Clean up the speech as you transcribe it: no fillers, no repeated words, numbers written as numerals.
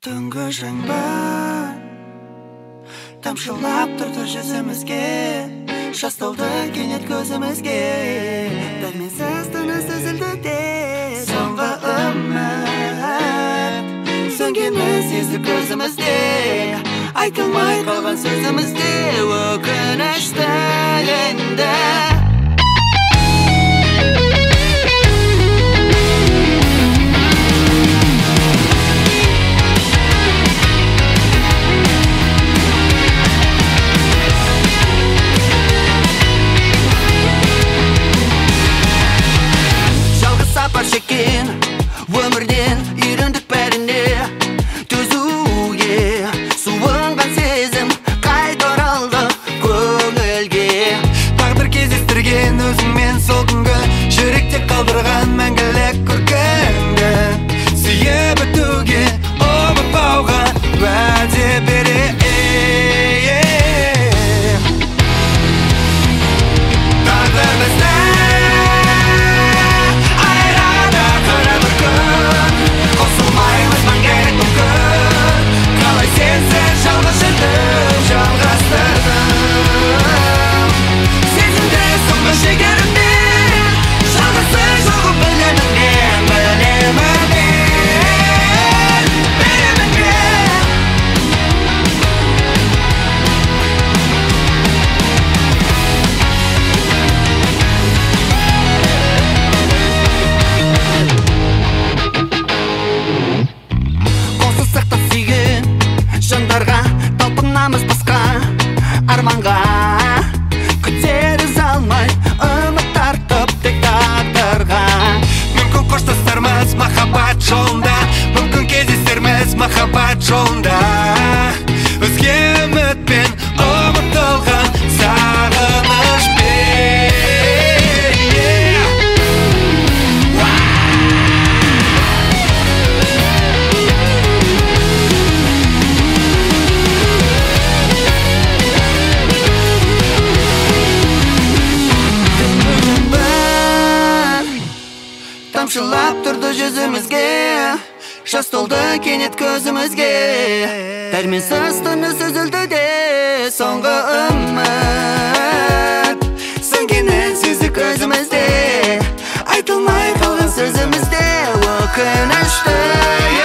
Түнгі жаңбыр тамшылап тұрды жүзімізге, жасталды кенет көзімізге. Дәрменсіз тыныс үзілді де, соңғы үміт сөнгені сезді көзімізде. Айтылмай қалған сөзімізде өкінішті енді. Сапар шеккен өмірден үйрендік бәріне төзуге. Суынған сезім қайта оралды көңілге. Тағдыр кездестірген өзіңмен сол күнгі, жүректе қалдырған мәңгілік көркіңді. Сүйіп өтуге, ұмытпауға уәде берейін. Тағдыр бізді жандарға талпынамыз басқа арманға. Күтеріз алмай үміт артып тек тағдырға. Мүмкін қоштасармыз махаббат жолында, мүмкін кездесерміз махаббат жолында. Өзге үмітпен ұмытылған сағынышпен. Тамшылап тұрды жүзімізге, жас толды кенет көзімізге. Дәрменсіз тыныс үзілді де, соңғы үміт сөнгені сезді көзімізде. Айтылмай қалған сөзімізде өкінішті.